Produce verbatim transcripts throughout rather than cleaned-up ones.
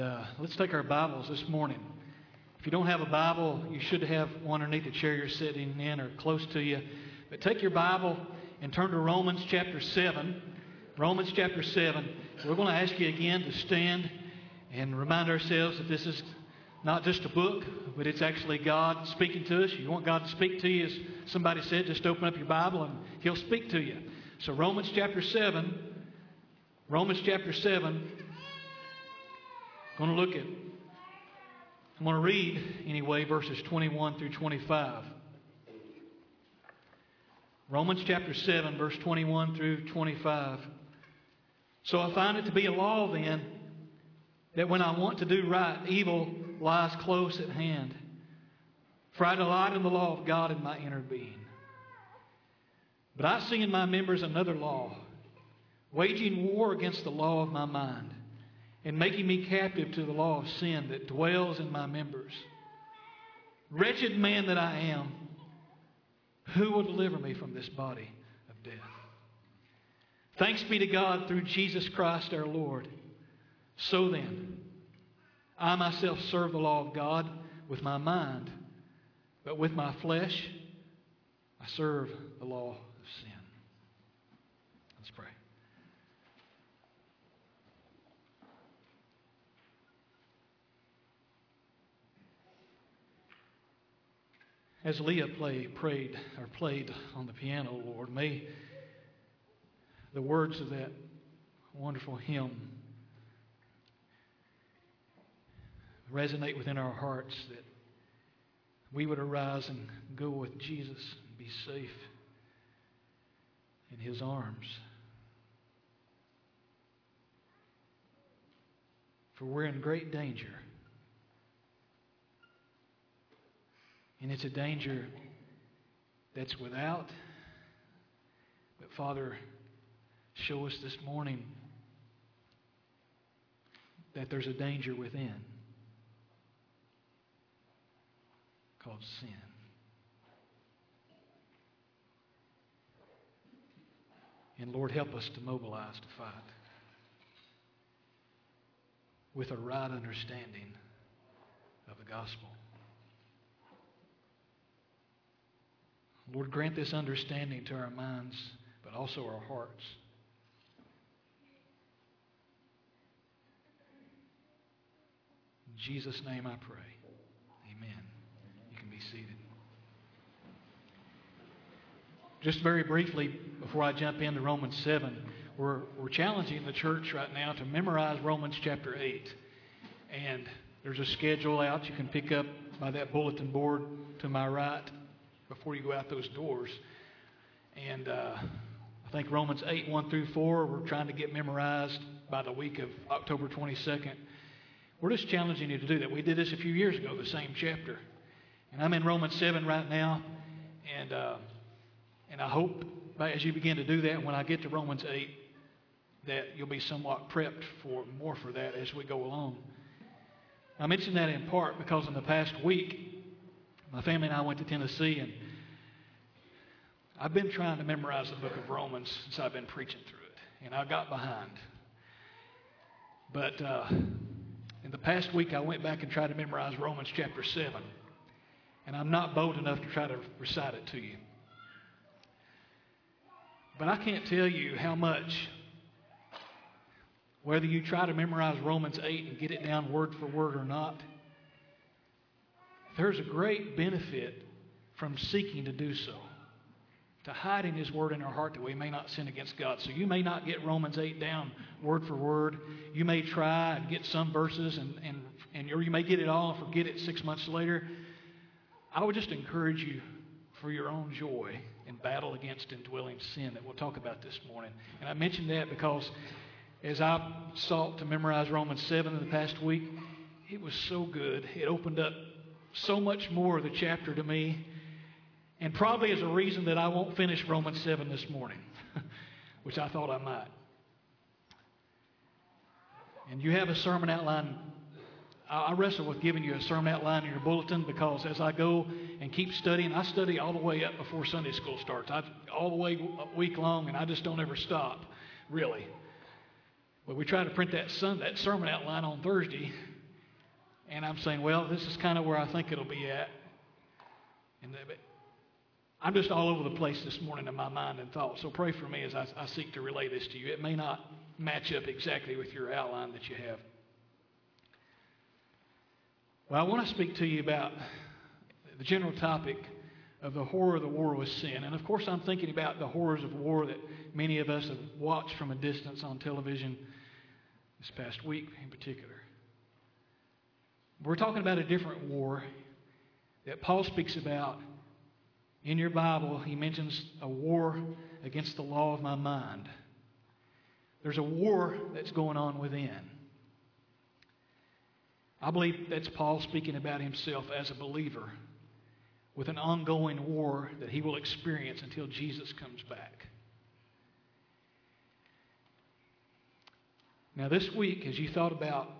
Uh, let's take our Bibles this morning. If you don't have a Bible, you should have one underneath the chair you're sitting in or close to you. But take your Bible and turn to Romans chapter seven. Romans chapter seven. We're going to ask you again to stand and remind ourselves that this is not just a book, but it's actually God speaking to us. You want God to speak to you, as somebody said, just open up your Bible and He'll speak to you. So Romans chapter seven. Romans chapter seven. I'm going to look at, I'm going to read anyway, verses twenty-one through twenty-five. Romans chapter seven, verse twenty-one through twenty-five. So I find it to be a law then, that when I want to do right, evil lies close at hand. For I delight in the law of God in my inner being. But I see in my members another law, waging war against the law of my mind, and making me captive to the law of sin that dwells in my members. Wretched man that I am, who will deliver me from this body of death? Thanks be to God through Jesus Christ our Lord. So then, I myself serve the law of God with my mind, but with my flesh, I serve the law of sin. Let's pray. As Leah play, prayed or played on the piano, Lord, may the words of that wonderful hymn resonate within our hearts, that we would arise and go with Jesus and be safe in His arms. For we're in great danger. And it's a danger that's without. But Father, show us this morning that there's a danger within called sin. And Lord, help us to mobilize to fight with a right understanding of the gospel. Lord, grant this understanding to our minds, but also our hearts. In Jesus' name I pray. Amen. You can be seated. Just very briefly, before I jump into Romans seven, we're, we're challenging the church right now to memorize Romans chapter eight. And there's a schedule out you can pick up by that bulletin board to my right before you go out those doors. And uh, I think Romans eight, one through four, we're trying to get memorized by the week of October twenty-second. We're just challenging you to do that. We did this a few years ago, the same chapter. And I'm in Romans seven right now. And, uh, and I hope as you begin to do that, when I get to Romans eight, that you'll be somewhat prepped for more for that as we go along. I mention that in part because in the past week, my family and I went to Tennessee, and I've been trying to memorize the book of Romans since I've been preaching through it, and I got behind. But uh, in the past week, I went back and tried to memorize Romans chapter seven, and I'm not bold enough to try to recite it to you. But I can't tell you how much, whether you try to memorize Romans eight and get it down word for word or not, there's a great benefit from seeking to do so, to hiding His word in our heart that we may not sin against God. So you may not get Romans eight down word for word. You may try and get some verses, and, and, and or you may get it all and forget it six months later. I would just encourage you, for your own joy, in battle against indwelling sin that we'll talk about this morning. And I mention that because as I sought to memorize Romans seven in the past week, it was so good. It opened up so much more of the chapter to me, and probably is a reason that I won't finish Romans seven this morning, which I thought I might. And you have a sermon outline. I wrestle with giving you a sermon outline in your bulletin because as I go and keep studying, I study all the way up before Sunday school starts. I all the way a week long, and I just don't ever stop, really. But we try to print that, sun, that sermon outline on Thursday And I'm saying, well, this is kind of where I think it'll be at. And I'm just all over the place this morning in my mind and thought. So pray for me as I, I seek to relay this to you. It may not match up exactly with your outline that you have. Well, I want to speak to you about the general topic of the horror of the war with sin. And of course, I'm thinking about the horrors of war that many of us have watched from a distance on television this past week in particular. We're talking about a different war that Paul speaks about in your Bible. He mentions a war against the law of my mind. There's a war that's going on within. I believe that's Paul speaking about himself as a believer with an ongoing war that he will experience until Jesus comes back. Now this week, as you thought about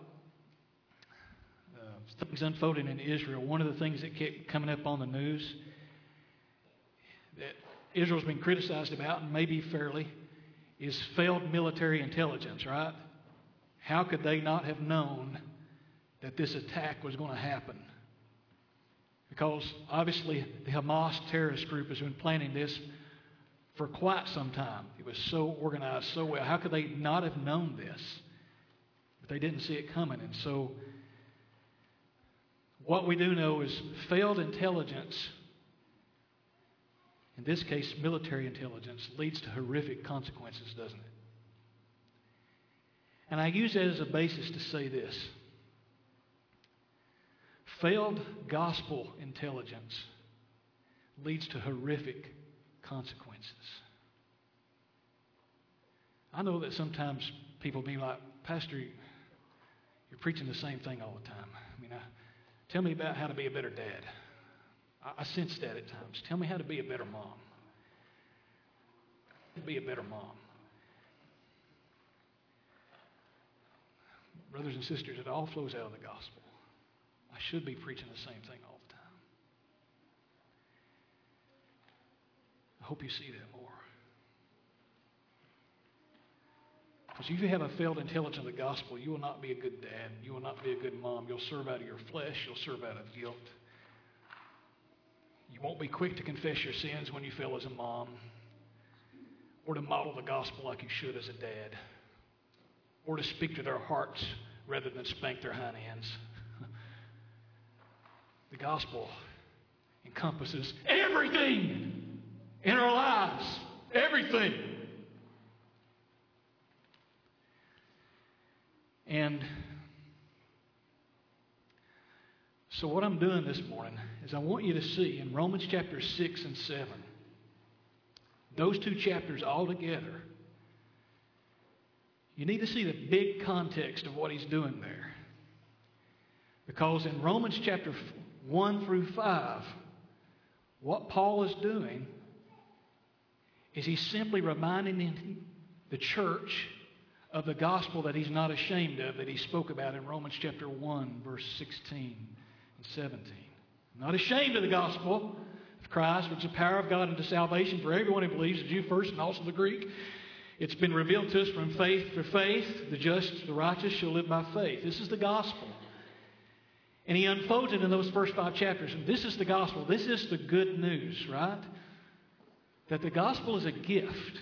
uh, things unfolding in Israel, one of the things that kept coming up on the news that Israel's been criticized about, and maybe fairly, is failed military intelligence, right? How could they not have known that this attack was going to happen? Because obviously the Hamas terrorist group has been planning this for quite some time. It was so organized so well. How could they not have known this? But they didn't see it coming. And so what we do know is failed intelligence, in this case military intelligence, leads to horrific consequences, doesn't it? And I use that as a basis to say this. Failed gospel intelligence leads to horrific consequences. I know that sometimes people be like, Pastor, you're preaching the same thing all the time. I mean, I, tell me about how to be a better dad. I, I sense that at times. Tell me how to be a better mom. Be a better mom. Brothers and sisters, it all flows out of the gospel. I should be preaching the same thing all the time. I hope you see that more. Because if you have a failed intelligence of the gospel, you will not be a good dad. You will not be a good mom. You'll serve out of your flesh. You'll serve out of guilt. You won't be quick to confess your sins when you fail as a mom, or to model the gospel like you should as a dad, or to speak to their hearts rather than spank their hind ends. The gospel encompasses everything in our lives. Everything. And so what I'm doing this morning is I want you to see in Romans chapter six and seven, those two chapters all together, you need to see the big context of what he's doing there. Because in Romans chapter one through five, what Paul is doing is he's simply reminding the church of the gospel that he's not ashamed of, that he spoke about in Romans chapter one, verse sixteen and seventeen. I'm not ashamed of the gospel of Christ, which is the power of God unto salvation for everyone who believes, the Jew first and also the Greek. It's been revealed to us from faith to faith. The just, the righteous shall live by faith. This is the gospel. And he unfolds it in those first five chapters. And this is the gospel. This is the good news, right? That the gospel is a gift.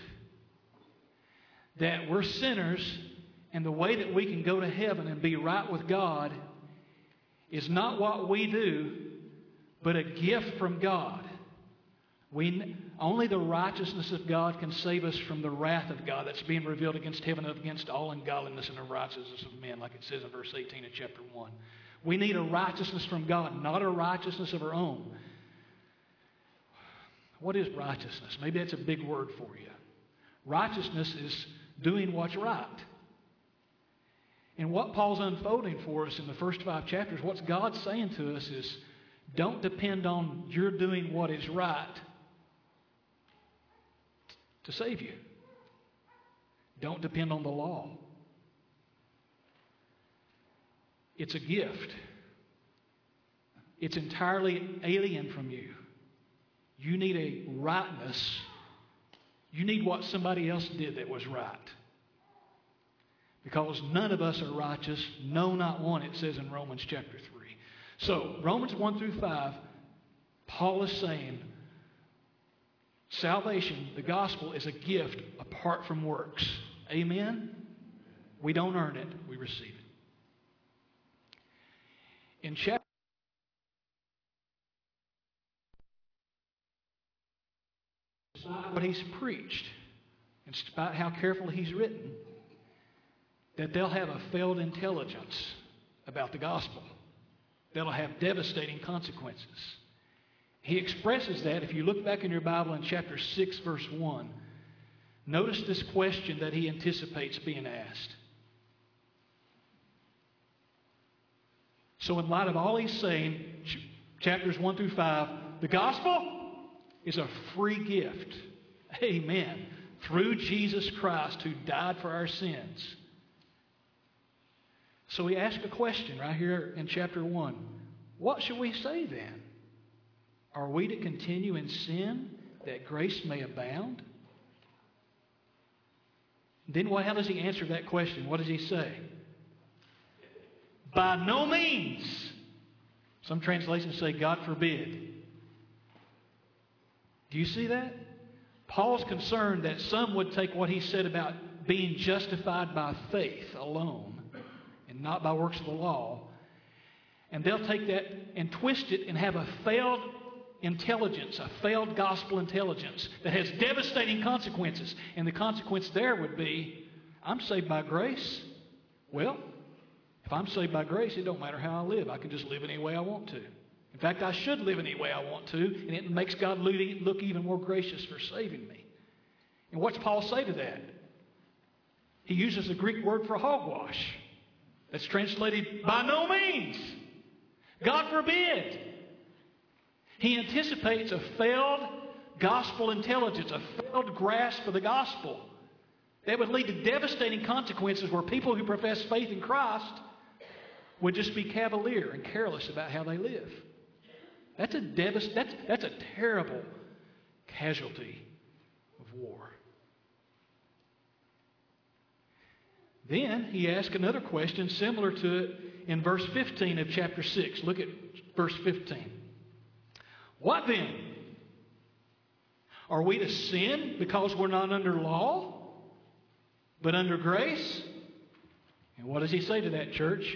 That we're sinners, and the way that we can go to heaven and be right with God is not what we do, but a gift from God. We, only the righteousness of God can save us from the wrath of God that's being revealed against heaven and against all ungodliness and unrighteousness of men, like it says in verse eighteen of chapter one. We need a righteousness from God, not a righteousness of our own. What is righteousness? Maybe that's a big word for you. Righteousness is doing what's right. And what Paul's unfolding for us in the first five chapters, what God's saying to us is, don't depend on your doing what is right to save you. Don't depend on the law. It's a gift. It's entirely alien from you. You need a rightness. You need what somebody else did that was right. Because none of us are righteous, no, not one, it says in Romans chapter three. So, Romans one through five, Paul is saying, salvation, the gospel, is a gift apart from works. Amen? We don't earn it, we receive it. In chapter what he's preached, in spite how carefully he's written, that they'll have a failed intelligence about the gospel. That'll have devastating consequences. He expresses that, if you look back in your Bible in chapter six, verse one, notice this question that he anticipates being asked. So in light of all he's saying, chapters one through five, the gospel is a free gift. Amen. Through Jesus Christ, who died for our sins. So we ask a question right here in chapter one. What should we say then? Are we to continue in sin that grace may abound? Then what, how does he answer that question? What does he say? By no means. Some translations say, God forbid. Do you see that? Paul's concerned that some would take what he said about being justified by faith alone and not by works of the law, and they'll take that and twist it and have a failed intelligence, a failed gospel intelligence that has devastating consequences. And the consequence there would be, I'm saved by grace. Well, if I'm saved by grace, it don't matter how I live. I can just live any way I want to. In fact, I should live any way I want to, and it makes God look even more gracious for saving me. And what's Paul say to that? He uses the Greek word for hogwash. That's translated, by no means. God forbid. He anticipates a failed gospel intelligence, a failed grasp of the gospel that would lead to devastating consequences where people who profess faith in Christ would just be cavalier and careless about how they live. That's a devast- that's, that's a terrible casualty of war. Then he asks another question similar to it in verse fifteen of chapter six. Look at verse fifteen. What then? Are we to sin because we're not under law, but under grace? And what does he say to that, church?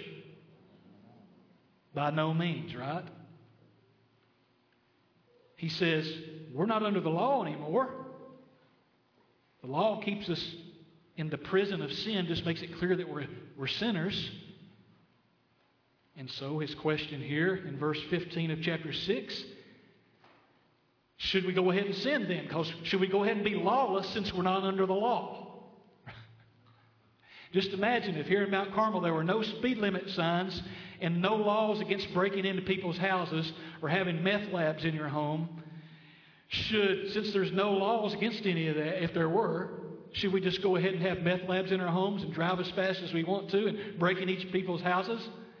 By no means, right? He says, we're not under the law anymore. The law keeps us in the prison of sin, just makes it clear that we're, we're sinners. And so his question here in verse fifteen of chapter six, should we go ahead and sin then? Because should we go ahead and be lawless since we're not under the law? Just imagine if here in Mount Carmel there were no speed limit signs and no laws against breaking into people's houses or having meth labs in your home. Should, since there's no laws against any of that, if there were, should we just go ahead and have meth labs in our homes and drive as fast as we want to and break in each people's houses?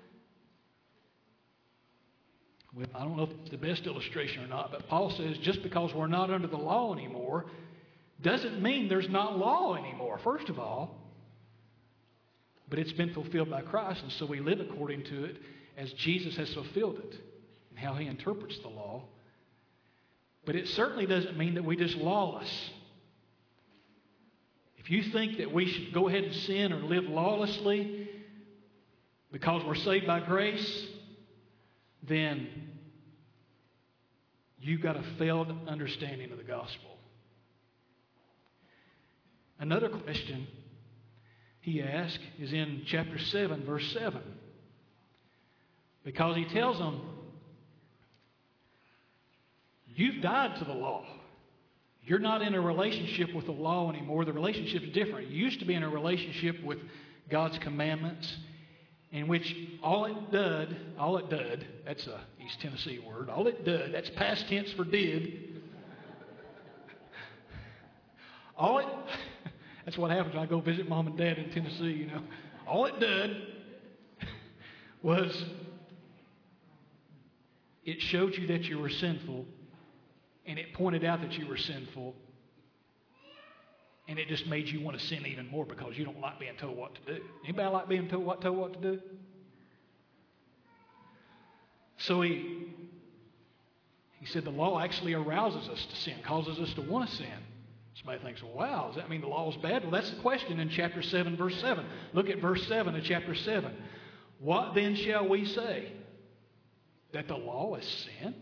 Well, I don't know if it's the best illustration or not, but Paul says just because we're not under the law anymore doesn't mean there's not law anymore, first of all. But it's been fulfilled by Christ, and so we live according to it as Jesus has fulfilled it and how he interprets the law. But it certainly doesn't mean that we just lawless. If you think that we should go ahead and sin or live lawlessly because we're saved by grace, then you've got a failed understanding of the gospel. Another question he asked is in chapter seven, verse seven. Because he tells them, you've died to the law. You're not in a relationship with the law anymore. The relationship is different. You used to be in a relationship with God's commandments, in which all it did, all it did, that's a East Tennessee word, all it did, that's past tense for did. All it, that's what happens when I go visit mom and dad in Tennessee, you know. All it did was it showed you that you were sinful, and it pointed out that you were sinful, And it just made you want to sin even more because you don't like being told what to do. Anybody like being told what, told what to do? So he, he said the law actually arouses us to sin, causes us to want to sin. Somebody thinks, well, wow, does that mean the law is bad? Well, that's the question in chapter seven, verse seven. Look at verse seven of chapter seven. What then shall we say? That the law is sin?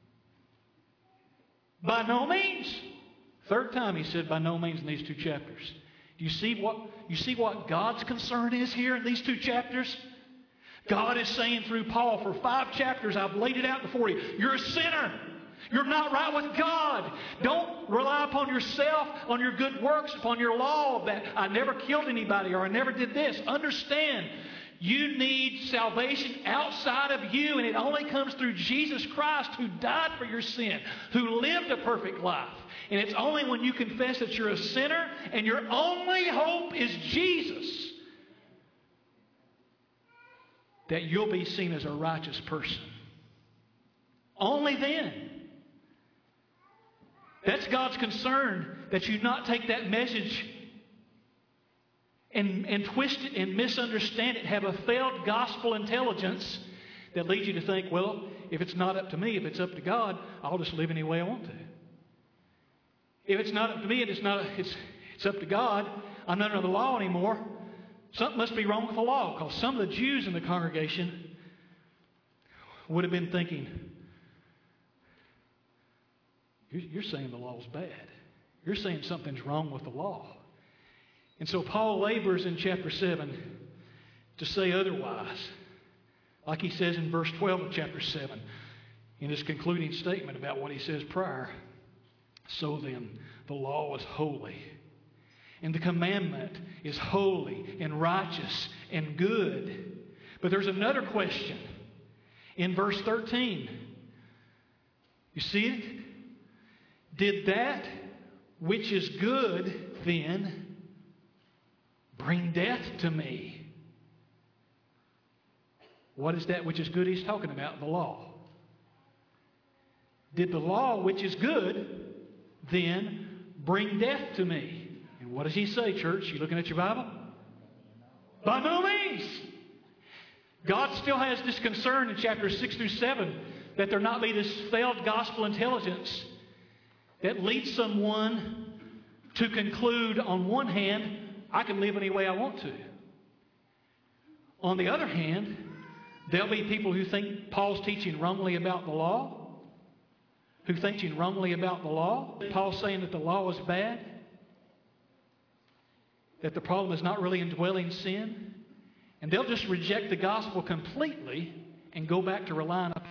By no means. Third time he said by no means in these two chapters. Do you see what, you see what God's concern is here in these two chapters? God is saying through Paul for five chapters, I've laid it out before you. You're a sinner. You're not right with God. Don't rely upon yourself, on your good works, upon your law that I never killed anybody or I never did this. Understand, you need salvation outside of you, and it only comes through Jesus Christ who died for your sin, who lived a perfect life. And it's only when you confess that you're a sinner and your only hope is Jesus that you'll be seen as a righteous person. Only then. That's God's concern, that you not take that message and, and twist it and misunderstand it, have a failed gospel intelligence that leads you to think, well, if it's not up to me, if it's up to God, I'll just live any way I want to. If it's not up to me and it's not, it's, it's up to God, I'm not under the law anymore, something must be wrong with the law. Because some of the Jews in the congregation would have been thinking, you're saying the law's bad. You're saying something's wrong with the law. And so Paul labors in chapter seven to say otherwise. Like he says in verse twelve of chapter seven, in his concluding statement about what he says prior. So then, the law is holy. And the commandment is holy and righteous and good. But there's another question in verse thirteen. You see it? Did that which is good then bring death to me? What is that which is good he's talking about? The law. Did the law which is good then bring death to me? And what does he say, church? You looking at your Bible? By no means. God still has this concern in chapters six through seven that there not be this failed gospel intelligence that leads someone to conclude, on one hand, I can live any way I want to. On the other hand, there'll be people who think Paul's teaching wrongly about the law, who think teaching wrongly about the law. Paul's saying that the law is bad, that the problem is not really indwelling sin, and they'll just reject the gospel completely and go back to relying upon.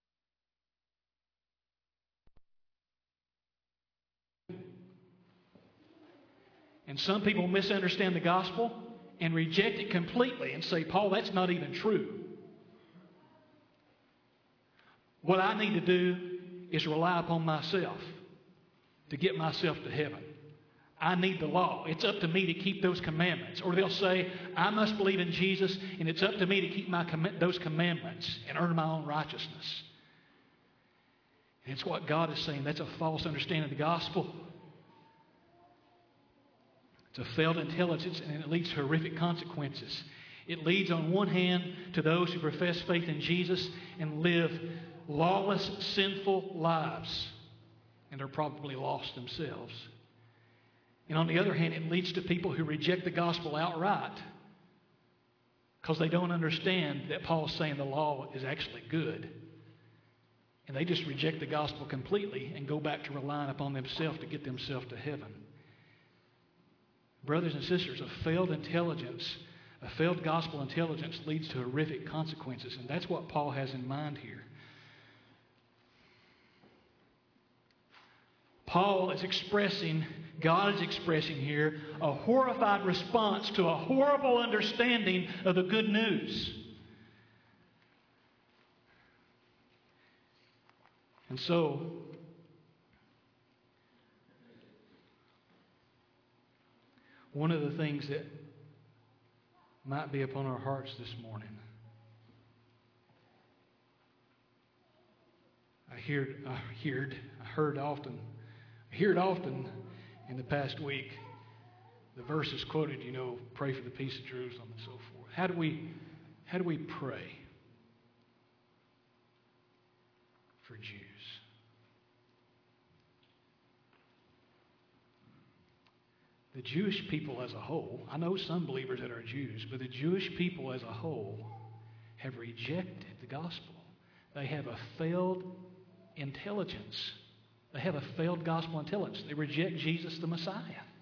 And some people misunderstand the gospel and reject it completely and say, Paul, that's not even true. What I need to do is rely upon myself to get myself to heaven. I need the law. It's up to me to keep those commandments. Or they'll say, I must believe in Jesus, and it's up to me to keep my com- those commandments and earn my own righteousness. And it's what God is saying. That's a false understanding of the gospel. It's a failed intelligence, and it leads to horrific consequences. It leads, on one hand, to those who profess faith in Jesus and live lawless, sinful lives, and are probably lost themselves. And on the other hand, it leads to people who reject the gospel outright because they don't understand that Paul's saying the law is actually good. And they just reject the gospel completely and go back to relying upon themselves to get themselves to heaven. Brothers and sisters, a failed intelligence, a failed gospel intelligence leads to horrific consequences. And that's what Paul has in mind here. Paul is expressing, God is expressing here, a horrified response to a horrible understanding of the good news. And so, one of the things that might be upon our hearts this morning, I heard, I heard, I heard often, I hear it often in the past week the verses quoted, you know, pray for the peace of Jerusalem and so forth. How do we, how do we pray for Jews? The Jewish people as a whole, I know some believers that are Jews, but the Jewish people as a whole have rejected the gospel. They have a failed intelligence. They have a failed gospel intelligence. They reject Jesus the Messiah.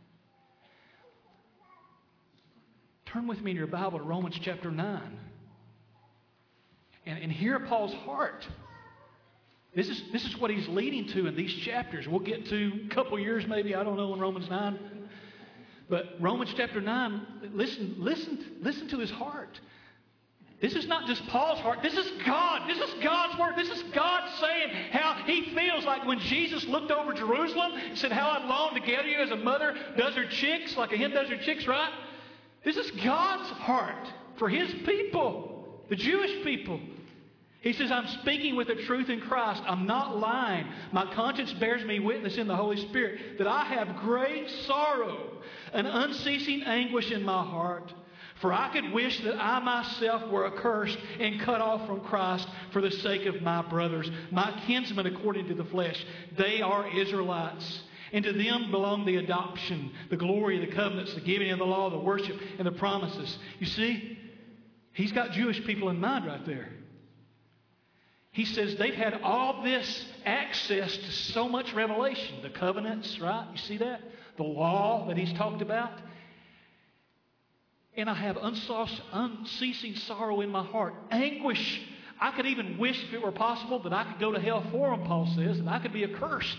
Turn with me in your Bible to Romans chapter nine. And, and hear Paul's heart. This is, this is what he's leading to in these chapters. We'll get to a couple years maybe, I don't know, in Romans nine. But Romans chapter nine, listen, listen, listen to his heart. This is not just Paul's heart. This is God. This is God's word. This is God saying how he feels like when Jesus looked over Jerusalem and said, how I long to gather you as a mother does her chicks, like a hen does her chicks, right? This is God's heart for his people, the Jewish people. He says, I'm speaking with the truth in Christ. I'm not lying. My conscience bears me witness in the Holy Spirit that I have great sorrow and unceasing anguish in my heart. For I could wish that I myself were accursed and cut off from Christ for the sake of my brothers, my kinsmen according to the flesh. They are Israelites. And to them belong the adoption, the glory, the covenants, the giving of the law, the worship, and the promises. You see, he's got Jewish people in mind right there. He says they've had all this access to so much revelation. The covenants, right? You see that? The law that he's talked about. And I have unceasing sorrow in my heart. Anguish. I could even wish, if it were possible, that I could go to hell for them, Paul says, and I could be accursed.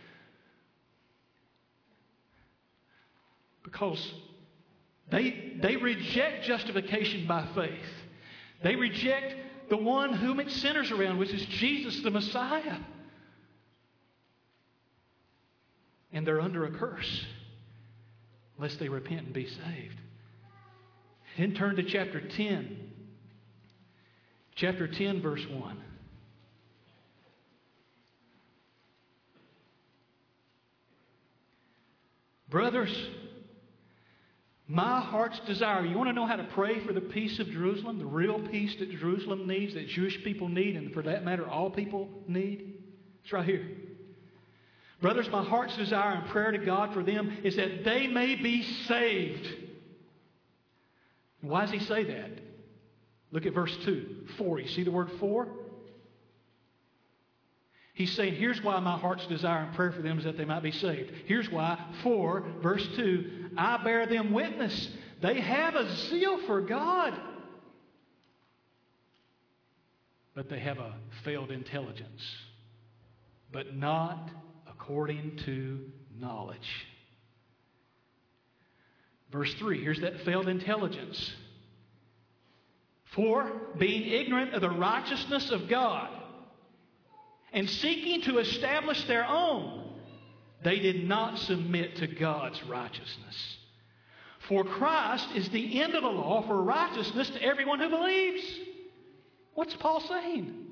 Because they, they reject justification by faith. They reject the one whom it centers around, which is Jesus the Messiah. And they're under a curse unless they repent and be saved. Then turn to chapter ten. Chapter ten, verse one. Brothers, my heart's desire. You want to know how to pray for the peace of Jerusalem? The real peace that Jerusalem needs, that Jewish people need, and for that matter, all people need? It's right here. Brothers, my heart's desire and prayer to God for them is that they may be saved. Why does he say that? Look at verse two. For. You see the word for? He's saying, here's why my heart's desire and prayer for them is that they might be saved. Here's why. For, verse two, I bear them witness. They have a zeal for God. But they have a failed intelligence. But not according to knowledge. Verse three, here's that failed intelligence. For, being ignorant of the righteousness of God, and seeking to establish their own, they did not submit to God's righteousness. For Christ is the end of the law for righteousness to everyone who believes. What's Paul saying?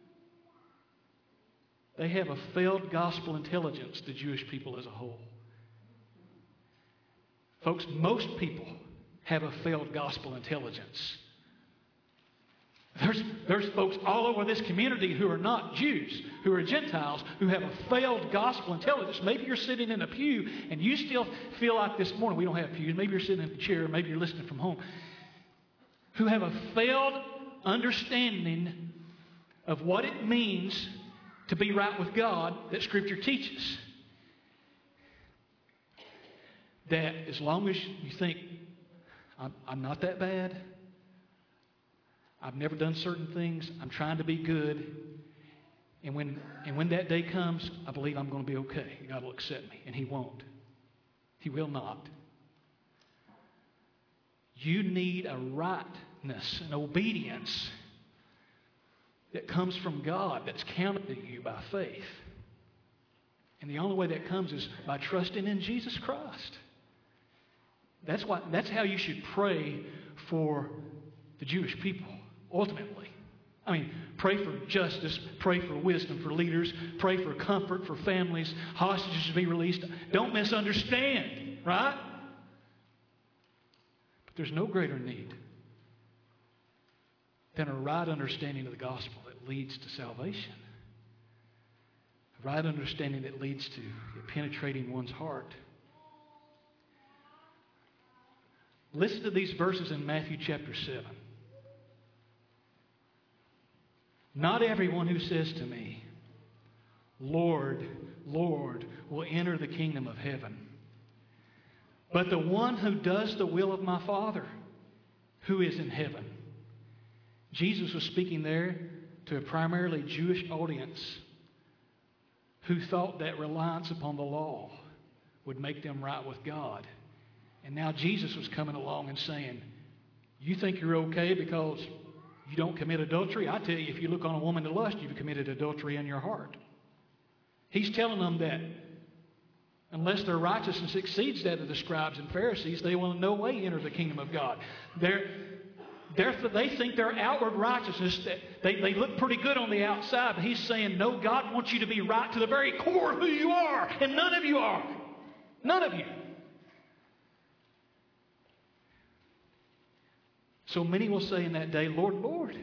They have a failed gospel intelligence, the Jewish people as a whole. Folks, most people have a failed gospel intelligence. There's, there's folks all over this community who are not Jews, who are Gentiles, who have a failed gospel intelligence. Maybe you're sitting in a pew and you still feel like this morning, we don't have pews, maybe you're sitting in a chair, maybe you're listening from home, who have a failed understanding of what it means to be right with God that Scripture teaches. That as long as you think, I'm, I'm not that bad, I've never done certain things, I'm trying to be good, and when, and when that day comes, I believe I'm going to be okay. God will accept me, and He won't. He will not. You need a rightness, an obedience that comes from God, that's counted to you by faith. And the only way that comes is by trusting in Jesus Christ. That's why, that's how you should pray for the Jewish people, ultimately. I mean, pray for justice, pray for wisdom for leaders, pray for comfort for families, hostages to be released. Don't misunderstand, right? But there's no greater need than a right understanding of the gospel that leads to salvation. A right understanding that leads to it penetrating one's heart. Listen to these verses in Matthew chapter seven. Not everyone who says to me, Lord, Lord, will enter the kingdom of heaven, but the one who does the will of my Father who is in heaven. Jesus was speaking there to a primarily Jewish audience who thought that reliance upon the law would make them right with God. And now Jesus was coming along and saying, you think you're okay because you don't commit adultery? I tell you, if you look on a woman to lust, you've committed adultery in your heart. He's telling them that unless their righteousness exceeds that of the scribes and Pharisees, they will in no way enter the kingdom of God. They're, they're, they think their outward righteousness, that they, they look pretty good on the outside, but he's saying, no, God wants you to be right to the very core of who you are, and none of you are. None of you. So many will say in that day, Lord, Lord.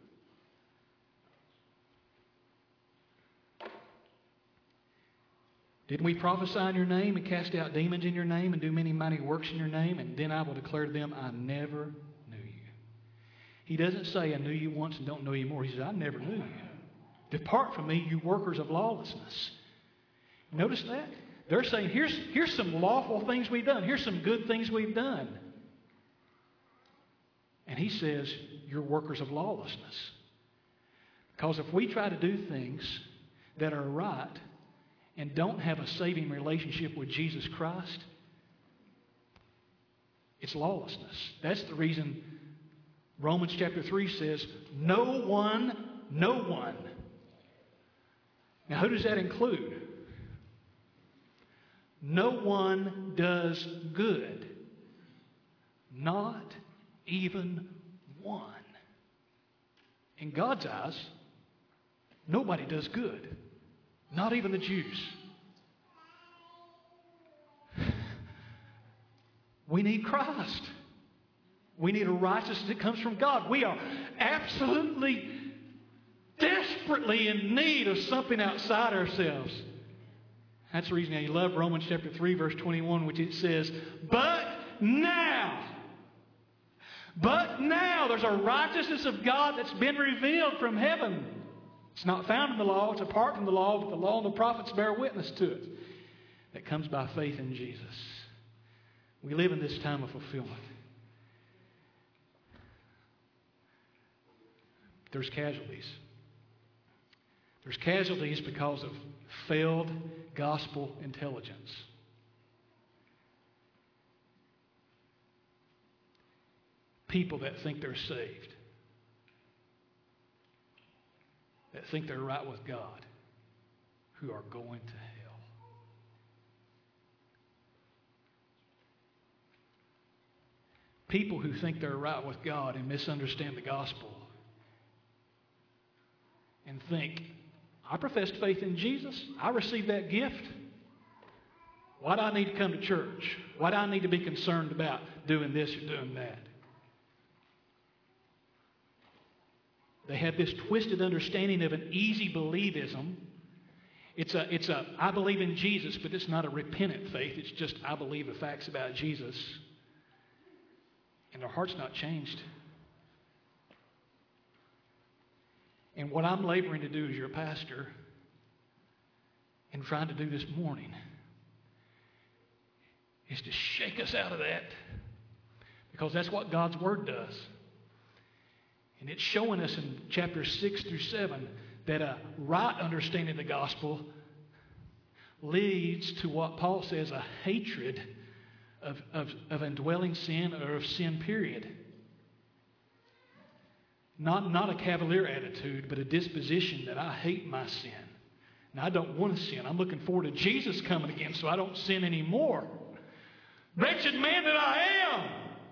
Didn't we prophesy in your name and cast out demons in your name and do many mighty works in your name? And then I will declare to them, I never knew you. He doesn't say, I knew you once and don't know you more. He says, I never knew you. Depart from me, you workers of lawlessness. Notice that? They're saying, here's, here's some lawful things we've done. Here's some good things we've done. And he says, you're workers of lawlessness. Because if we try to do things that are right and don't have a saving relationship with Jesus Christ, it's lawlessness. That's the reason Romans chapter three says, no one, no one. Now, who does that include? No one does good. Not even one. In God's eyes, nobody does good. Not even the Jews. We need Christ. We need a righteousness that comes from God. We are absolutely, desperately in need of something outside ourselves. That's the reason I love Romans chapter three, verse twenty-one, which it says, but now, but now there's a righteousness of God that's been revealed from heaven. It's not found in the law. It's apart from the law, but the law and the prophets bear witness to it. That comes by faith in Jesus. We live in this time of fulfillment. There's casualties. There's casualties because of failed gospel intelligence. People that think they're saved. That think they're right with God, who are going to hell. People who think they're right with God and misunderstand the gospel and think, I professed faith in Jesus. I received that gift. Why do I need to come to church? Why do I need to be concerned about doing this or doing that? They have this twisted understanding of an easy believism. It's a, it's a, I believe in Jesus, but it's not a repentant faith. It's just, I believe the facts about Jesus. And their heart's not changed. And what I'm laboring to do as your pastor and trying to do this morning is to shake us out of that. Because that's what God's Word does. And it's showing us in chapters six through seven that a right understanding of the gospel leads to what Paul says, a hatred of, of, of indwelling sin or of sin, period. Not, not a cavalier attitude, but a disposition that I hate my sin. And I don't want to sin. I'm looking forward to Jesus coming again so I don't sin anymore. Wretched man that I am.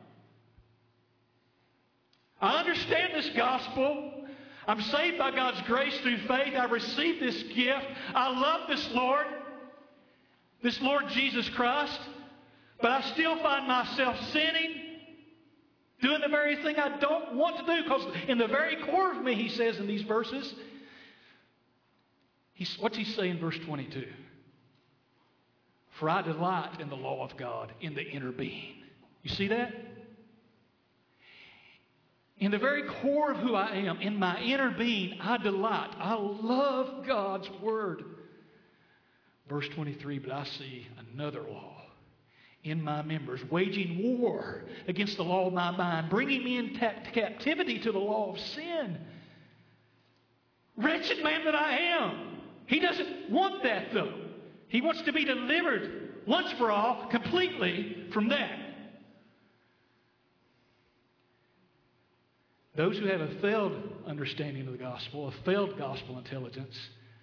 I understand this gospel. I'm saved by God's grace through faith. I received this gift. I love this Lord, this Lord Jesus Christ. But I still find myself sinning. Doing the very thing I don't want to do. Because in the very core of me, he says in these verses, he's, what's he say in verse twenty-two? For I delight in the law of God in the inner being. You see that? In the very core of who I am, in my inner being, I delight. I love God's Word. Verse twenty-three, but I see another law in my members, waging war against the law of my mind, bringing me in ta- captivity to the law of sin. Wretched man that I am. He doesn't want that, though. He wants to be delivered once for all, completely from that. Those who have a failed understanding of the gospel, a failed gospel intelligence,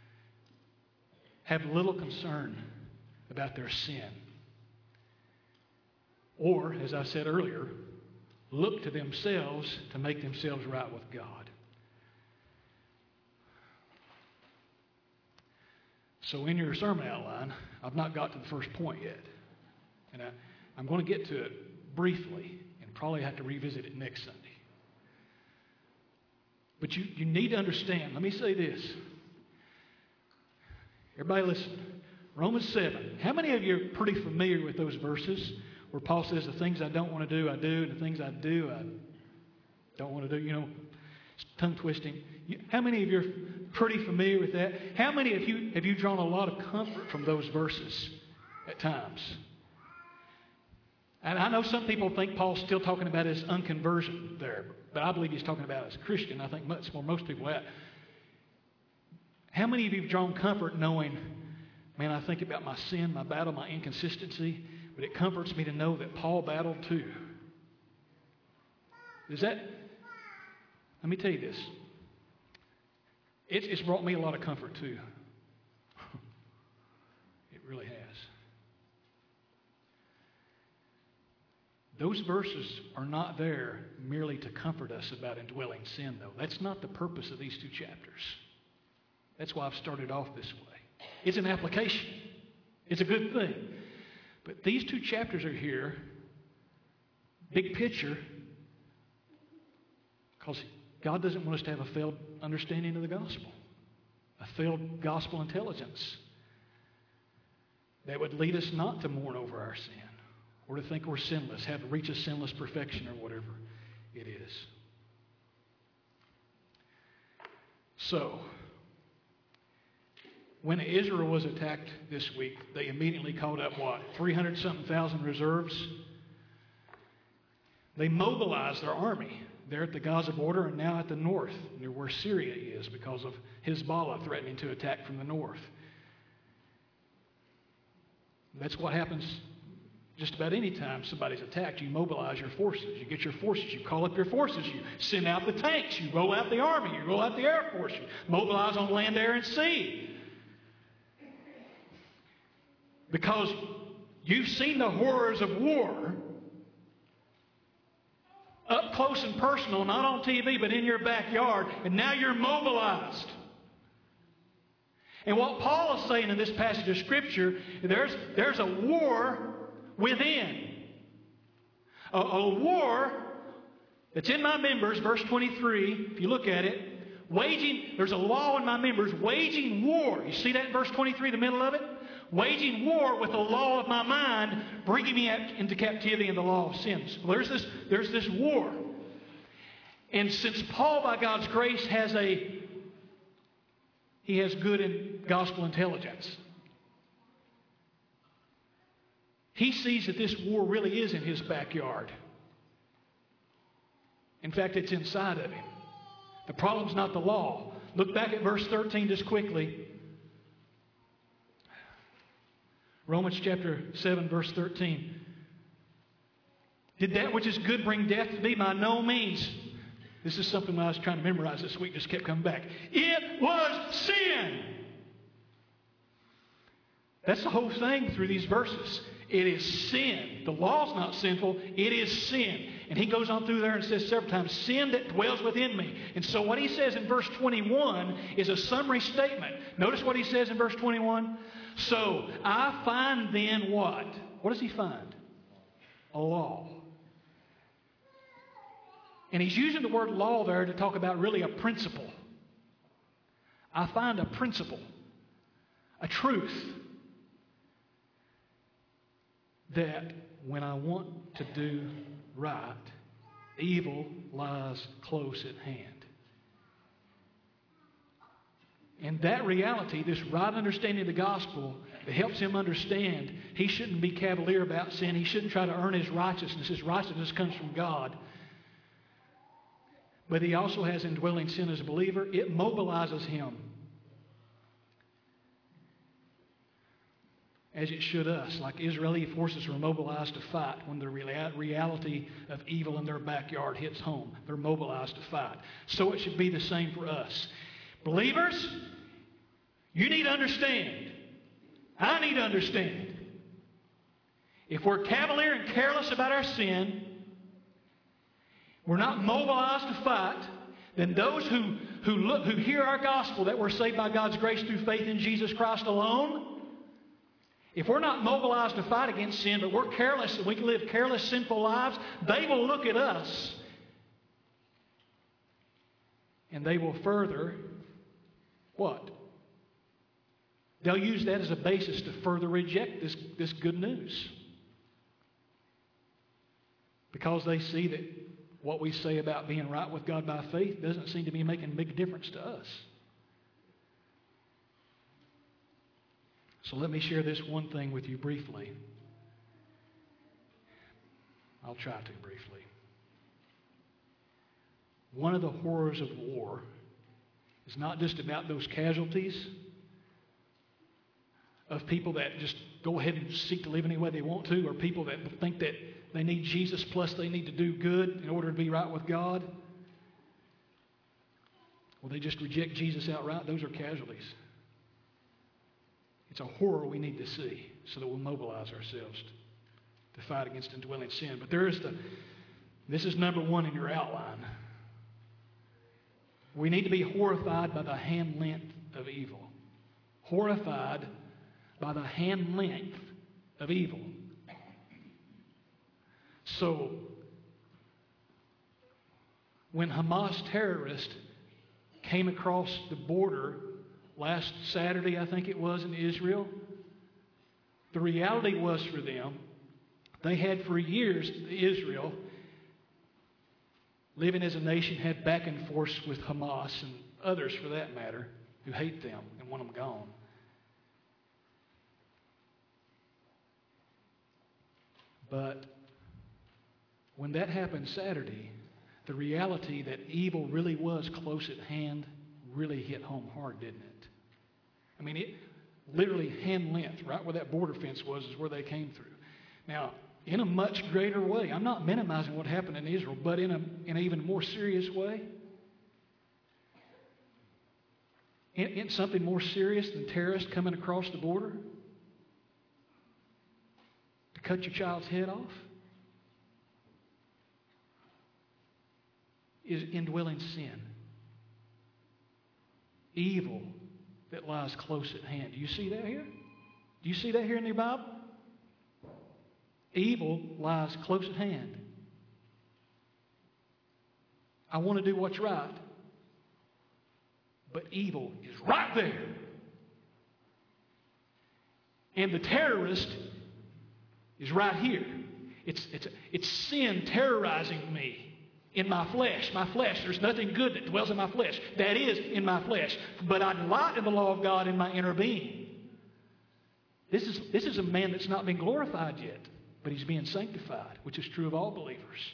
have little concern about their sin. Or, as I said earlier, look to themselves to make themselves right with God. So in your sermon outline, I've not got to the first point yet. And I, I'm going to get to it briefly and probably have to revisit it next Sunday. But you, you need to understand, let me say this. Everybody listen. Romans seven. How many of you are pretty familiar with those verses where Paul says the things I don't want to do, I do, and the things I do, I don't want to do? You know, it's tongue twisting. You, how many of you are pretty familiar with that? How many of you have you drawn a lot of comfort from those verses at times? And I know some people think Paul's still talking about his unconversion there, but I believe he's talking about as a Christian. I think much more most people have. How many of you have drawn comfort knowing, man, I think about my sin, my battle, my inconsistency, but it comforts me to know that Paul battled too? Is that, let me tell you this. It's, it's brought me a lot of comfort too. It really has. Those verses are not there merely to comfort us about indwelling sin, though. That's not the purpose of these two chapters. That's why I've started off this way. It's an application. It's a good thing. But these two chapters are here, big picture, because God doesn't want us to have a failed understanding of the gospel, a failed gospel intelligence that would lead us not to mourn over our sin or to think we're sinless, have to reach a sinless perfection or whatever it is. So, when Israel was attacked this week, they immediately called up what? three hundred something thousand reserves? They mobilized their army there at the Gaza border and now at the north, near where Syria is, because of Hezbollah threatening to attack from the north. That's what happens just about any time somebody's attacked. You mobilize your forces. You get your forces. You call up your forces. You send out the tanks. You roll out the army. You roll out the air force. You mobilize on land, air, and sea. Because you've seen the horrors of war up close and personal, not on T V, but in your backyard, and now you're mobilized. And what Paul is saying in this passage of Scripture, there's, there's a war within. A, a war that's in my members, verse twenty-three, if you look at it, waging, there's a law in my members, waging war. You see that in verse twenty-three, the middle of it? Waging war with the law of my mind, bringing me into captivity in the law of sins. Well, there's this, there's this war. And since Paul, by God's grace, has a, he has good in gospel intelligence. He sees that this war really is in his backyard. In fact, it's inside of him. The problem's not the law. Look back at verse thirteen just quickly. Romans chapter seven, verse thirteen. Did that which is good bring death to me? By no means. This is something I was trying to memorize this week, just kept coming back. It was sin. That's the whole thing through these verses. It is sin. The law's not sinful. It is sin. And he goes on through there and says several times, sin that dwells within me. And so what he says in verse twenty-one is a summary statement. Notice what he says in verse twenty-one. So I find then what? What does he find? A law. And he's using the word law there to talk about really a principle. I find a principle, a truth, that when I want to do right, evil lies close at hand. And that reality, this right understanding of the gospel, it helps him understand he shouldn't be cavalier about sin. He shouldn't try to earn his righteousness. His righteousness comes from God. But he also has indwelling sin as a believer. It mobilizes him, as it should us. Like Israeli forces were mobilized to fight when the reality of evil in their backyard hits home. They're mobilized to fight. So it should be the same for us. Believers, you need to understand. I need to understand. If we're cavalier and careless about our sin, we're not mobilized to fight, then those who, who, look, who hear our gospel that we're saved by God's grace through faith in Jesus Christ alone, if we're not mobilized to fight against sin, but we're careless and we can live careless, sinful lives, they will look at us and they will further what? They'll use that as a basis to further reject this, this good news. Because they see that what we say about being right with God by faith doesn't seem to be making a big difference to us. So let me share this one thing with you briefly. I'll try to briefly. One of the horrors of war is not just about those casualties of people that just go ahead and seek to live any way they want to, or people that think that they need Jesus plus they need to do good in order to be right with God. Well, they just reject Jesus outright. Those are casualties. It's a horror we need to see so that we'll mobilize ourselves to fight against indwelling sin. But there is the, this is number one in your outline. We need to be horrified by the hand length of evil. Horrified by the hand length of evil. So, when Hamas terrorists came across the border last Saturday, I think it was, in Israel, the reality was for them, they had for years, Israel, living as a nation, had back and forth with Hamas and others for that matter, who hate them and want them gone. But when that happened Saturday, the reality that evil really was close at hand really hit home hard, didn't it? I mean, it literally hand length, right where that border fence was, is where they came through. Now, in a much greater way, I'm not minimizing what happened in Israel, but in, a, in an even more serious way, in, in something more serious than terrorists coming across the border to cut your child's head off, is indwelling sin. Evil that lies close at hand. Do you see that here? Do you see that here in the Bible? Evil lies close at hand. I want to do what's right, but evil is right there. And the terrorist is right here. It's, it's, it's sin terrorizing me. In my flesh, my flesh, there's nothing good that dwells in my flesh. That is in my flesh. But I delight in the law of God in my inner being. This is, this is a man that's not been glorified yet, but he's being sanctified, which is true of all believers.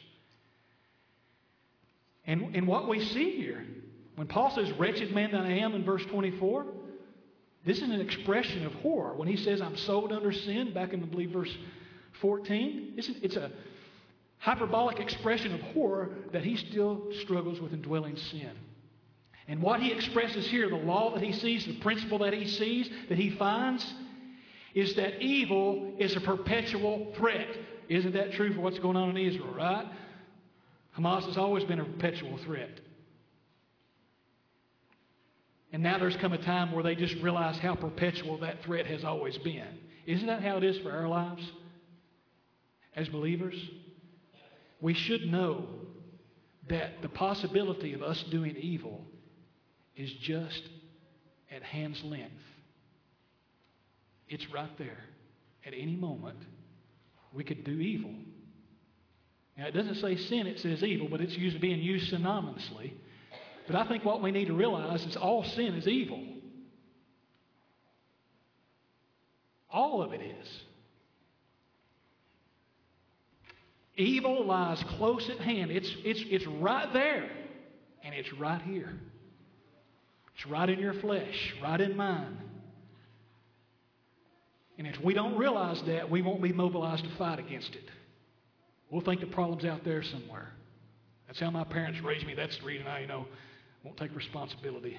And, and what we see here, when Paul says, wretched man that I am in verse twenty-four, this is an expression of horror. When he says, I'm sold under sin, back in, I believe, verse fourteen, it's, it's a hyperbolic expression of horror that he still struggles with indwelling sin. And what he expresses here, the law that he sees, the principle that he sees, that he finds, is that evil is a perpetual threat. Isn't that true for what's going on in Israel, right? Hamas has always been a perpetual threat. And now there's come a time where they just realize how perpetual that threat has always been. Isn't that how it is for our lives as believers? We should know that the possibility of us doing evil is just at hand's length. It's right there. At any moment, we could do evil. Now, it doesn't say sin, it says evil, but it's used, being used synonymously. But I think what we need to realize is all sin is evil. All of it is. Evil lies close at hand. It's, it's, it's right there, and it's right here. It's right in your flesh, right in mine. And if we don't realize that, we won't be mobilized to fight against it. We'll think the problem's out there somewhere. That's how my parents raised me. That's the reason I, you know, won't take responsibility.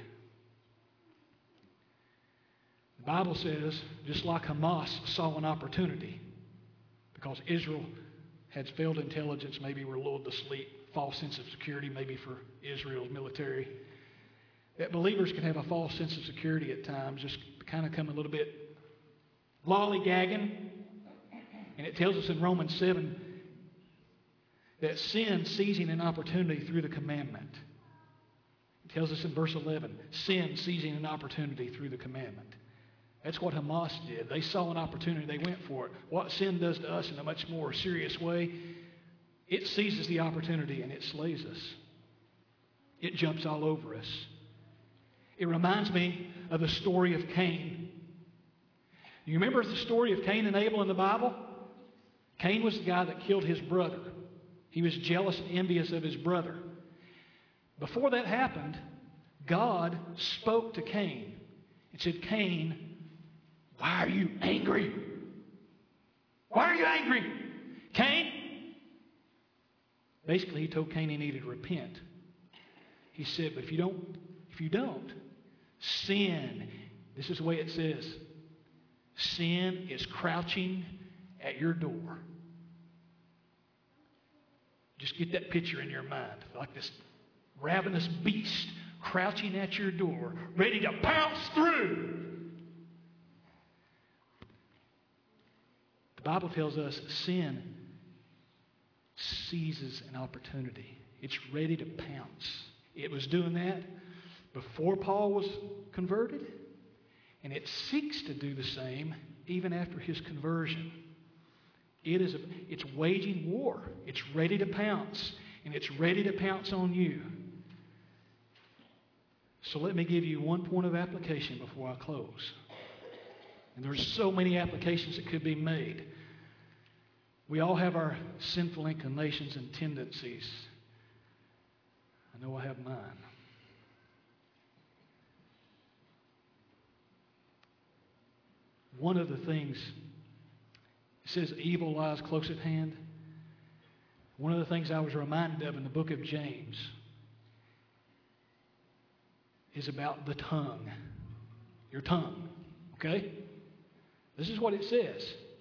The Bible says, just like Hamas saw an opportunity, because Israel had failed intelligence, maybe were lulled to sleep, false sense of security, maybe for Israel's military, that believers can have a false sense of security at times, just kind of come a little bit lollygagging. And it tells us in Romans seven that sin seizing an opportunity through the commandment. It tells us in verse eleven, sin seizing an opportunity through the commandment. That's what Hamas did. They saw an opportunity. They went for it. What sin does to us in a much more serious way, it seizes the opportunity and it slays us. It jumps all over us. It reminds me of the story of Cain. You remember the story of Cain and Abel in the Bible? Cain was the guy that killed his brother. He was jealous and envious of his brother. Before that happened, God spoke to Cain and said, Cain, why are you angry? Why are you angry? Cain? Basically, he told Cain he needed to repent. He said, but if you don't, if you don't, sin, this is the way it says, sin is crouching at your door. Just get that picture in your mind, like this ravenous beast crouching at your door, ready to pounce through. The Bible tells us sin seizes an opportunity. It's ready to pounce. It was doing that before Paul was converted, and it seeks to do the same even after his conversion. It is a, it's waging war. It's ready to pounce, and it's ready to pounce on you. So let me give you one point of application before I close. And there's so many applications that could be made. We all have our sinful inclinations and tendencies. I know I have mine. One of the things, it says evil lies close at hand. One of the things I was reminded of in the book of James is about the tongue. Your tongue. Okay? This is what it says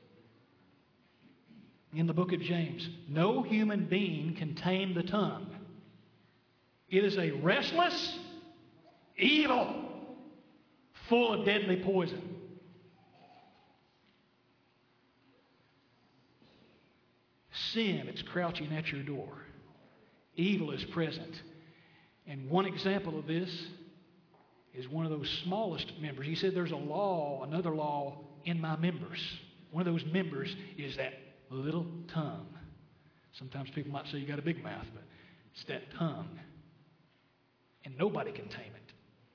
in the book of James. No human being can tame the tongue. It is a restless evil full of deadly poison. Sin, it's crouching at your door. Evil is present. And one example of this is one of those smallest members. He said there's a law, another law in my members. One of those members is that little tongue. Sometimes people might say you got a big mouth, but it's that tongue. And nobody can tame it.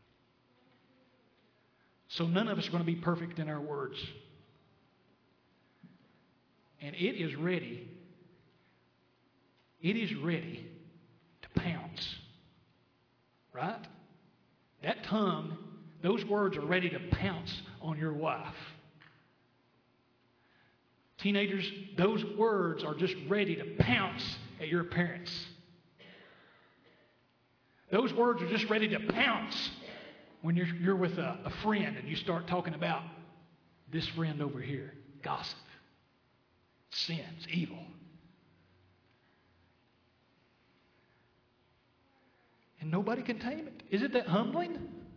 So none of us are going to be perfect in our words. And it is ready. It is ready to pounce. Right? That tongue, those words are ready to pounce on your wife. Teenagers, those words are just ready to pounce at your parents. Those words are just ready to pounce when you're, you're with a, a friend and you start talking about this friend over here. Gossip. Sins. Evil. And nobody can tame it. Isn't that humbling?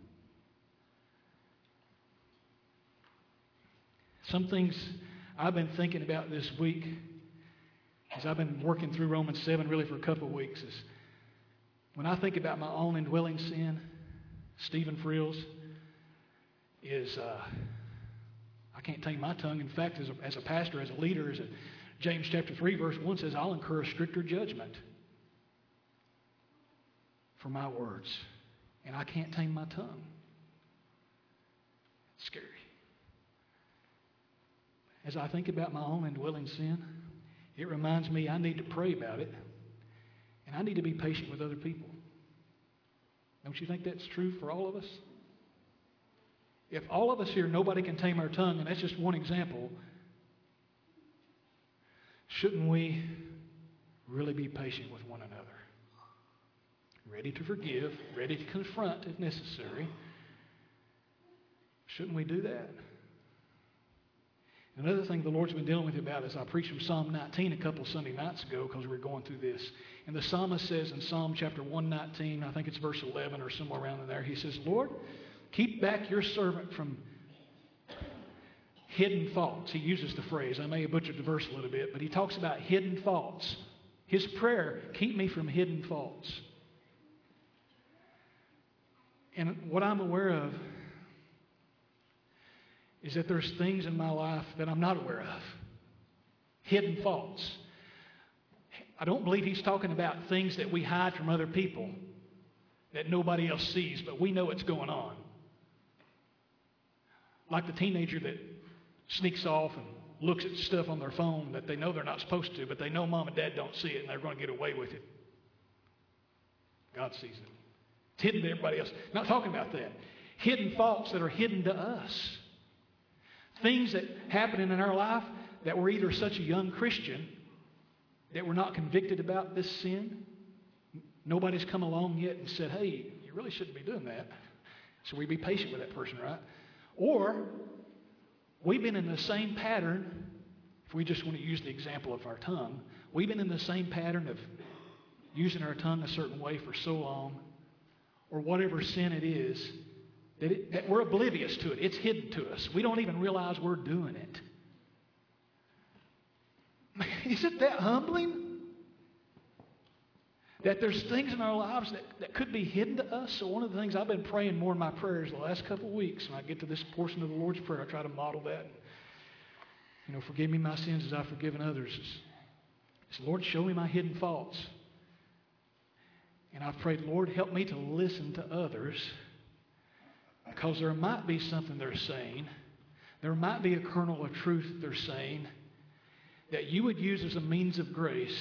Some things I've been thinking about this week as I've been working through Romans seven really for a couple of weeks is When I think about my own indwelling sin, Stephen Frills is, uh, I can't tame my tongue. In fact, as a, as a pastor, as a leader, as a, James chapter three, verse one says, I'll incur a stricter judgment for my words. And I can't tame my tongue. It's scary. As I think about my own indwelling sin, it reminds me I need to pray about it. And I need to be patient with other people. Don't you think that's true for all of us? If all of us here, nobody can tame our tongue, and that's just one example, shouldn't we really be patient with one another? Ready to forgive, ready to confront if necessary. Shouldn't we do that? Another thing the Lord's been dealing with me about is I preached from Psalm nineteen a couple Sunday nights ago because we were going through this. And the psalmist says in Psalm chapter one nineteen, I think it's verse eleven or somewhere around in there, he says, Lord, keep back your servant from hidden faults. He uses the phrase. I may have butchered the verse a little bit, but he talks about hidden faults. His prayer, keep me from hidden faults. And what I'm aware of is that there's things in my life that I'm not aware of. Hidden faults. I don't believe he's talking about things that we hide from other people that nobody else sees, but we know what's going on. Like the teenager that sneaks off and looks at stuff on their phone that they know they're not supposed to, but they know mom and dad don't see it and they're going to get away with it. God sees it. It's hidden to everybody else. Not talking about that. Hidden faults that are hidden to us. Things that happen in our life that we're either such a young Christian that we're not convicted about this sin. Nobody's come along yet and said, hey, you really shouldn't be doing that. So we be patient with that person, right? Or we've been in the same pattern, if we just want to use the example of our tongue, we've been in the same pattern of using our tongue a certain way for so long, or whatever sin it is, that, it, that we're oblivious to it. It's hidden to us. We don't even realize we're doing it. Isn't that humbling? That there's things in our lives that, that could be hidden to us. So one of the things I've been praying more in my prayers the last couple of weeks, when I get to this portion of the Lord's Prayer, I try to model that. You know, forgive me my sins as I've forgiven others. It's, Lord, show me my hidden faults. And I've prayed, Lord, help me to listen to others, because there might be something they're saying. There might be a kernel of truth they're saying that you would use as a means of grace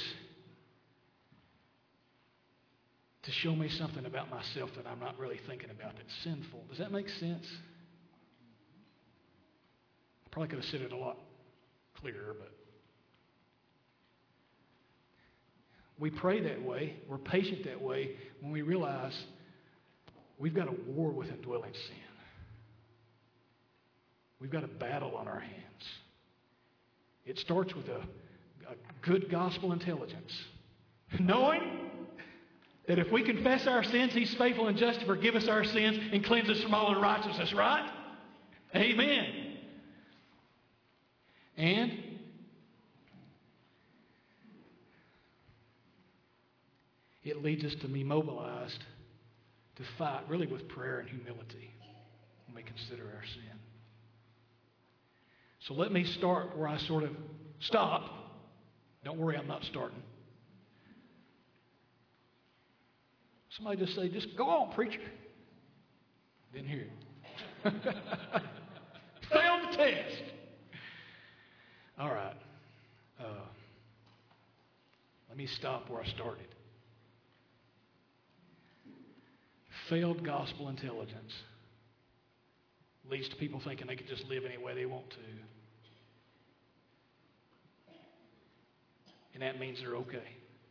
to show me something about myself that I'm not really thinking about that's sinful. Does that make sense? I probably could have said it a lot clearer, but we pray that way. We're patient that way when we realize we've got a war with indwelling sin. We've got a battle on our hands. It starts with a, a good gospel intelligence. Knowing that if we confess our sins, He's faithful and just to forgive us our sins and cleanse us from all unrighteousness, right? Amen. And it leads us to be mobilized to fight really with prayer and humility when we consider our sin. So let me start where I sort of stopped. Don't worry, I'm not starting. Somebody just say, just go on, preacher. Didn't hear it. Failed the test. All right. Uh, let me stop where I started. Failed gospel intelligence leads to people thinking they can just live any way they want to. And that means they're okay.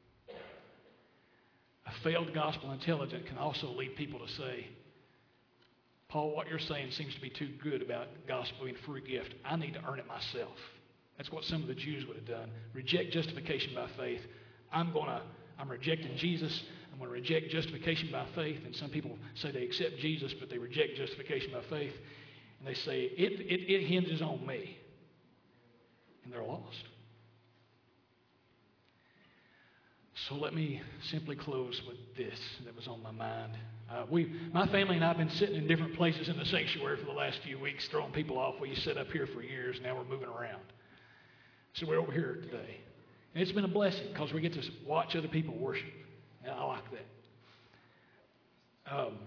A failed gospel intelligence can also lead people to say, Paul, what you're saying seems to be too good about gospel being a free gift. I need to earn it myself. That's what some of the Jews would have done. Reject justification by faith. I'm going to, I'm rejecting Jesus. I'm going to reject justification by faith. And some people say they accept Jesus, but they reject justification by faith. And they say, it, it, it hinges on me. And they're lost. So let me simply close with this that was on my mind. Uh, we, my family and I have been sitting in different places in the sanctuary for the last few weeks, throwing people off. We sit up here for years. Now we're moving around. So we're over here today. And it's been a blessing because we get to watch other people worship. And I like that. Um,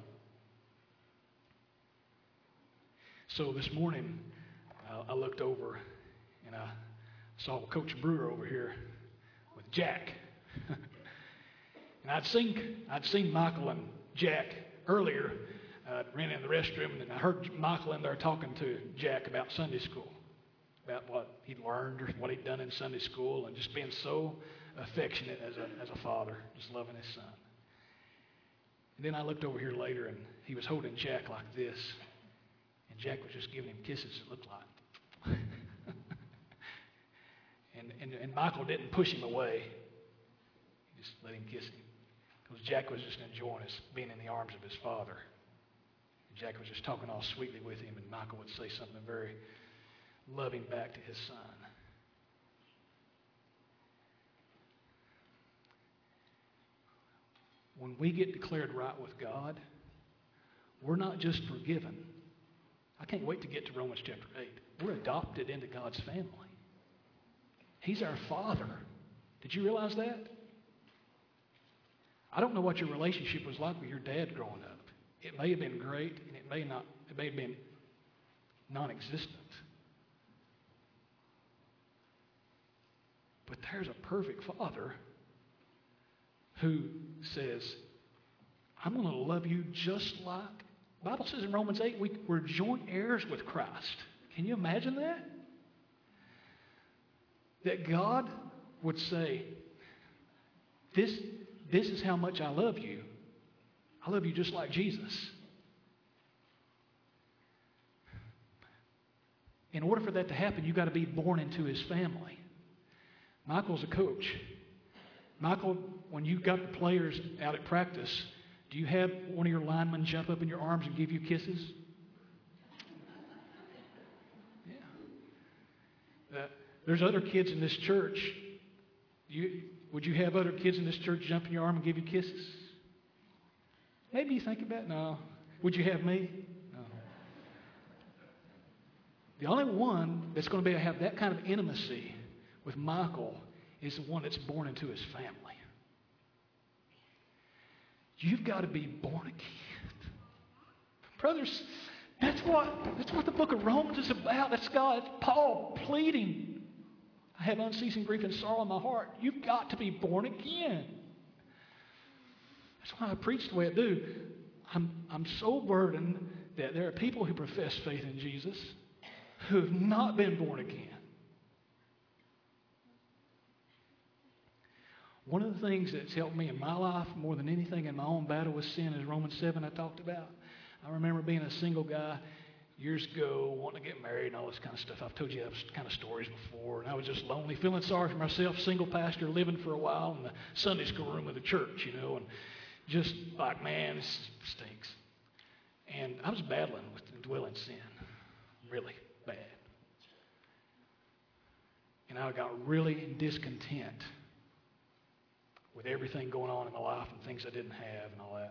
so this morning, uh, I looked over and I saw Coach Brewer over here with Jack. And I'd seen I'd seen Michael and Jack earlier. I uh, ran in the restroom and I heard Michael in there talking to Jack about Sunday school, about what he'd learned or what he'd done in Sunday school, and just being so affectionate as a as a father, just loving his son. And then I looked over here later, and he was holding Jack like this, and Jack was just giving him kisses. It looked like, and, and and Michael didn't push him away. He just let him kiss him, because Jack was just enjoying his being in the arms of his father. And Jack was just talking all sweetly with him, and Michael would say something very loving back to his son. When we get declared right with God, we're not just forgiven. I can't wait to get to Romans chapter eight. We're adopted into God's family. He's our Father. Did you realize that? I don't know what your relationship was like with your dad growing up. It may have been great, and it may not. It may have been non-existent. But there's a perfect Father who says, I'm going to love you just like, the Bible says in Romans eight, we, we're joint heirs with Christ. Can you imagine that? That God would say, this, this is how much I love you. I love you just like Jesus. In order for that to happen, you've got to be born into his family. Michael's a coach. Michael, when you got the players out at practice, do you have one of your linemen jump up in your arms and give you kisses? Yeah. Uh, there's other kids in this church. You, would you have other kids in this church jump in your arm and give you kisses? Maybe you think about it. No. Would you have me? No. The only one that's going to be able to have that kind of intimacy with Michael is the one that's born into his family. You've got to be born again. Brothers, that's what, that's what the book of Romans is about. That's God, it's Paul pleading. I have unceasing grief and sorrow in my heart. You've got to be born again. That's why I preach the way I do. I'm, I'm so burdened that there are people who profess faith in Jesus who have not been born again. One of the things that's helped me in my life more than anything in my own battle with sin is Romans seven I talked about. I remember being a single guy years ago, wanting to get married and all this kind of stuff. I've told you those kind of stories before. And I was just lonely, feeling sorry for myself, single pastor, living for a while in the Sunday school room of the church, you know, and just like, man, this stinks. And I was battling with indwelling sin, really bad. And I got really discontent with everything going on in my life and things I didn't have and all that.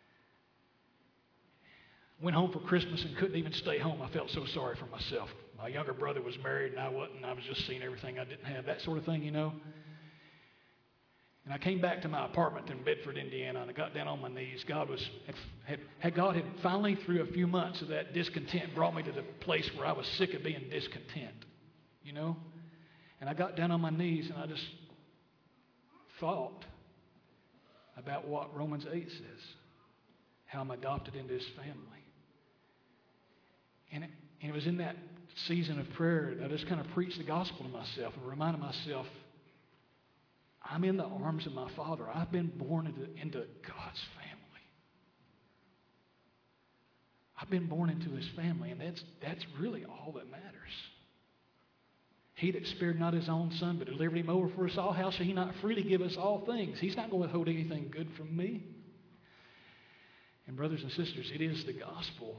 Went home for Christmas and couldn't even stay home. I felt so sorry for myself. My younger brother was married and I wasn't. And I was just seeing everything I didn't have, that sort of thing, you know. And I came back to my apartment in Bedford, Indiana, and I got down on my knees. God was had, had God had finally, through a few months of that discontent, brought me to the place where I was sick of being discontent, you know. And I got down on my knees and I just thought about what Romans eight says, how I'm adopted into his family. And it, and it was in that season of prayer that I just kind of preached the gospel to myself and reminded myself, I'm in the arms of my Father. I've been born into, into God's family. I've been born into his family, and that's, that's really all that matters. He that spared not his own son, but delivered him over for us all, how shall he not freely give us all things? He's not going to withhold anything good from me. And brothers and sisters, it is the gospel.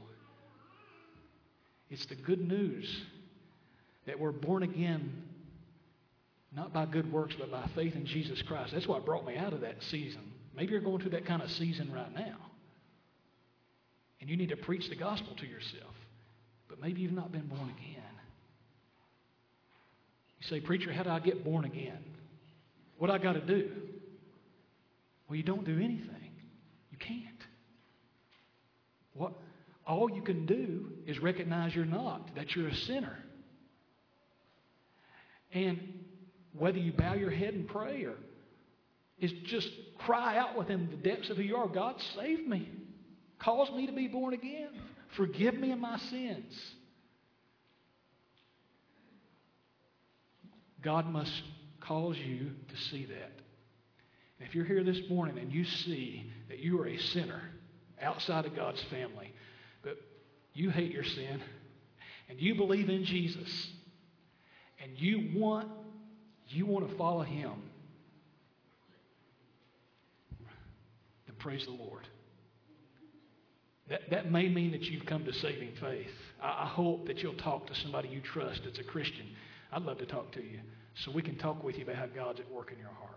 It's the good news that we're born again Not by good works, but by faith in Jesus Christ. That's what brought me out of that season. Maybe you're going through that kind of season right now. And you need to preach the gospel to yourself. But maybe you've not been born again. You say, preacher, how do I get born again? What do I got to do? Well, you don't do anything. You can't. What? All you can do is recognize you're not, that you're a sinner. And whether you bow your head and pray or is just cry out within the depths of who you are, God, save me. Cause me to be born again. Forgive me of my sins. God must cause you to see that. And if you're here this morning and you see that you are a sinner outside of God's family, but you hate your sin and you believe in Jesus and you want you want to follow Him, then praise the Lord. That, that may mean that you've come to saving faith. I, I hope that you'll talk to somebody you trust that's a Christian. I'd love to talk to you so we can talk with you about how God's at work in your heart.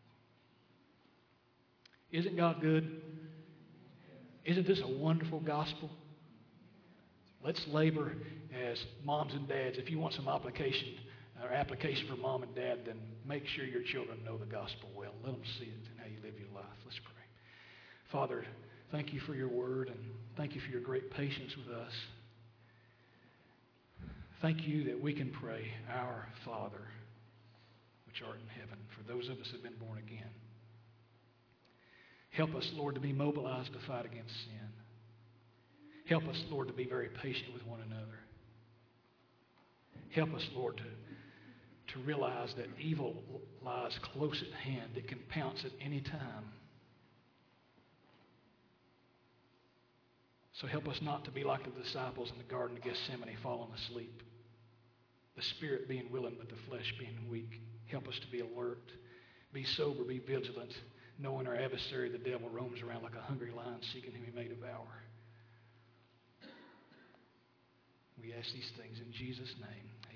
Isn't God good? Isn't this a wonderful gospel? Let's labor as moms and dads. If you want some application or application for mom and dad, then make sure your children know the gospel well. Let them see it in how you live your life. Let's pray. Father, thank you for your word, and thank you for your great patience with us. Thank you that we can pray, Our Father, which art in heaven, for those of us who have been born again. Help us, Lord, to be mobilized to fight against sin. Help us, Lord, to be very patient with one another. Help us, Lord, to, to realize that evil lies close at hand. It can pounce at any time. So help us not to be like the disciples in the Garden of Gethsemane, falling asleep. The spirit being willing, but the flesh being weak. Help us to be alert, be sober, be vigilant, knowing our adversary, the devil, roams around like a hungry lion seeking whom he may devour. We ask these things in Jesus' name.